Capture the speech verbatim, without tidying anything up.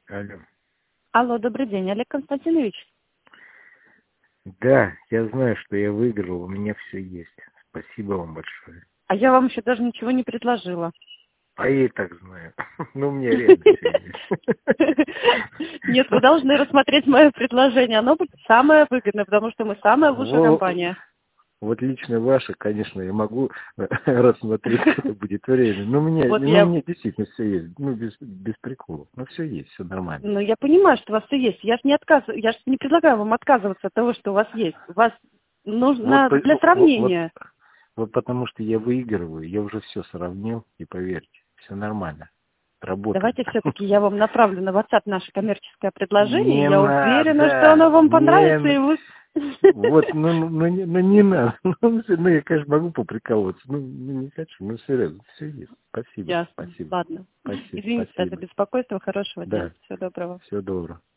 Алло. Алло, добрый день, Олег Константинович. Да, я знаю, что я выиграл, у меня все есть. Спасибо вам большое. А я вам еще даже ничего не предложила. А я и так знаю. Ну, у меня реально все есть. Нет, вы должны рассмотреть мое предложение. Оно будет самое выгодное, потому что мы самая лучшая компания. Вот лично ваше, конечно, я могу рассмотреть, когда будет время. Но у меня, Вот ну, я... у меня действительно все есть. Ну, без, без приколов. Ну, все есть, все нормально. Ну, я понимаю, что у вас все есть. Я же не отказываю, я же не предлагаю вам отказываться от того, что у вас есть. У вас нужно Вот, для вот, сравнения. вот, вот потому что я выигрываю, я уже все сравнил, и поверьте, все нормально. Работаем. Давайте все-таки я вам направлю на WhatsApp наше коммерческое предложение. Не Я уверена, что надо, оно вам понравится, и не, вы... вот, ну, ну, ну, не, ну не надо. Ну, ну, я, конечно, могу поприколоться, ну, ну, не хочу, ну, серьезно, все есть. Спасибо, Ясно. спасибо, Ладно. спасибо, Извините за спасибо. беспокойство. Хорошего дня. Да, Всего доброго. всего доброго.